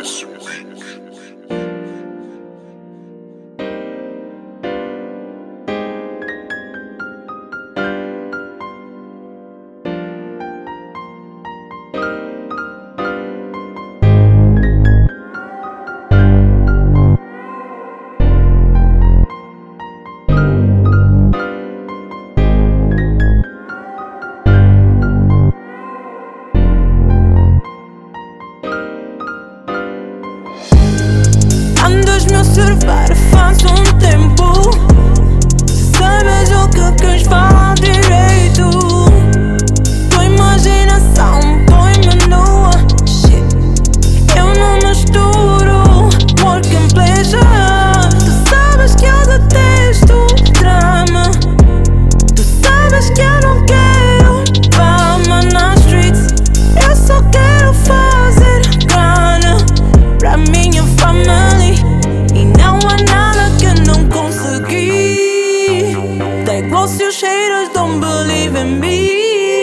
Observar faz tempo. Se sabes o que queres falar direito, tua imaginação põe-me nua. Shit. Eu não misturo work and pleasure. Tu sabes que eu detesto drama. Tu sabes que eu não quero fama nas streets. Eu só quero fazer grana pra minha família. E não há nada que não consegui. They close your shaders, don't believe in me.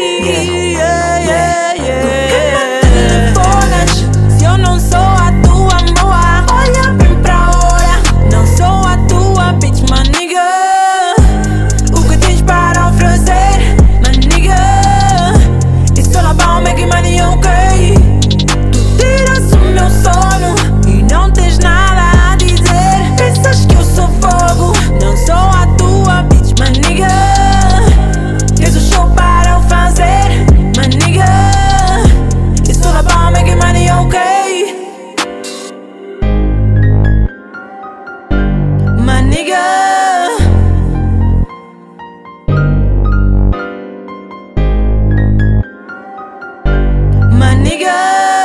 Por que me telefonas se eu não sou a tua moa? Olha bem pra hora, não sou a tua bitch, my nigga. O que tens para oferecer, my nigga? It's all about making money, ok? Tu tiras o meu sono e não tens nada. Pensas que eu sou fogo, não sou a tua bitch, my nigga. Tens o show para eu fazer, my nigga. It's all about making money, ok? My nigga. My nigga.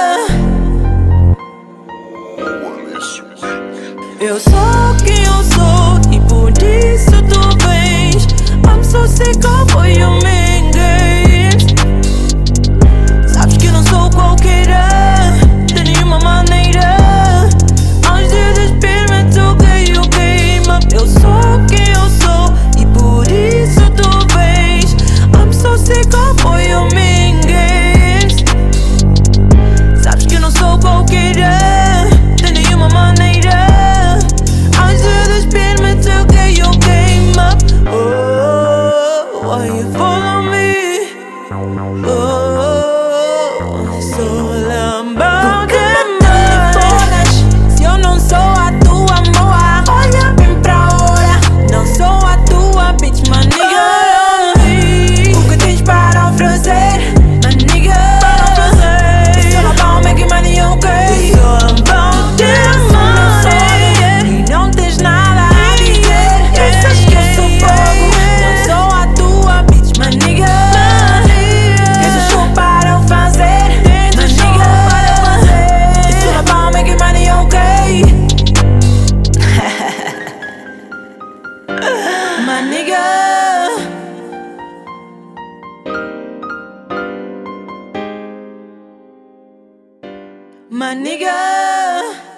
Eu sou quem eu sou e por isso tu vens. I'm so sick of all your main games. Sabes que eu não sou qualquer de nenhuma maneira. Antes de despedir-me, toquei o game up. Eu sou quem eu sou e por isso tu vens. I'm so sick of all your main games. Sabes que eu não sou qualquer de nenhuma maneira. Why you follow me? Oh, so about telefonas se eu não sou a tua moa? Olha bem pra hora, não sou a tua bitch, my nigga. O que tens para oferecer, my nigga? It's all about making money, ok? It's all about getting money e não tens nada a dizer. Pensas que eu sou fogo, não sou a tua bitch, my nigga. Tens o show para eu fazer, my nigga. It's all about making money, ok? My nigga. My nigga.